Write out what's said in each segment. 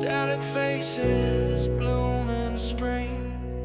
Static faces bloom in spring.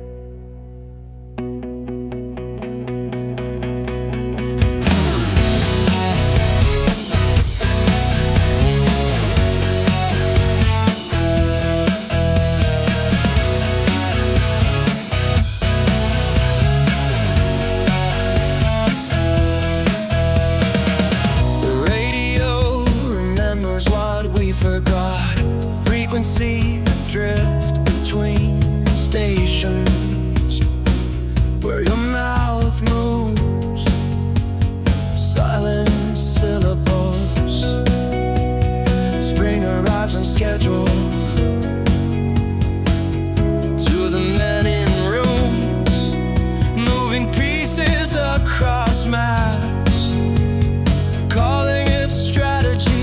Forgot frequency drift between stations where your mouth moves silent syllables. Spring arrives on schedule to the men in rooms, moving pieces across maps, calling it strategy.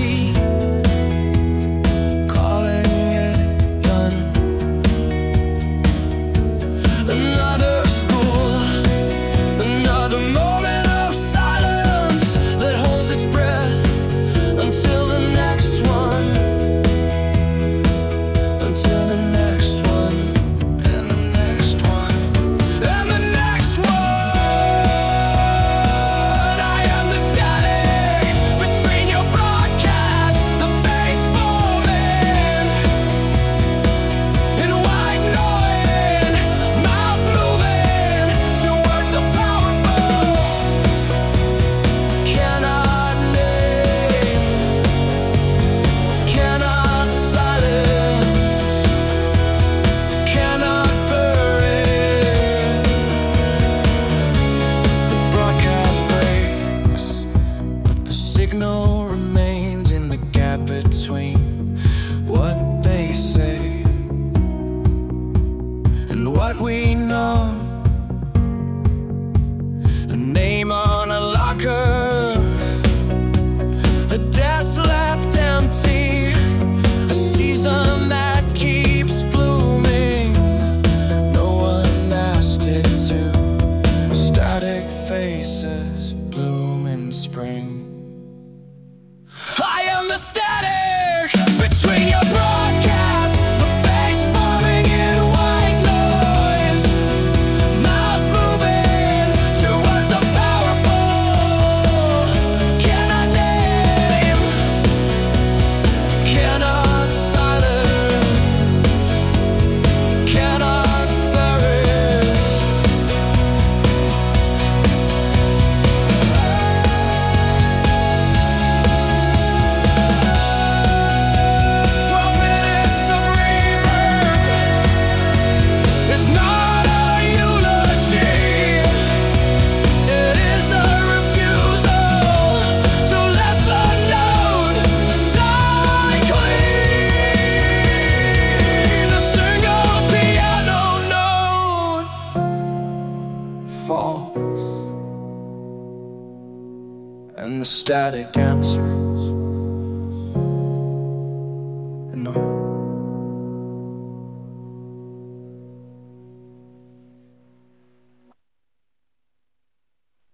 Signal remains in the gap between what they say and what we know. A name on a locker, a desk left empty, a season that keeps blooming. No one asked it to. Static faces bloom in spring. I am the static between your broadcast, a face forming in white noise, mouth moving towards the powerful. Cannot name, cannot silence, cannot bury. Falls, and the static answer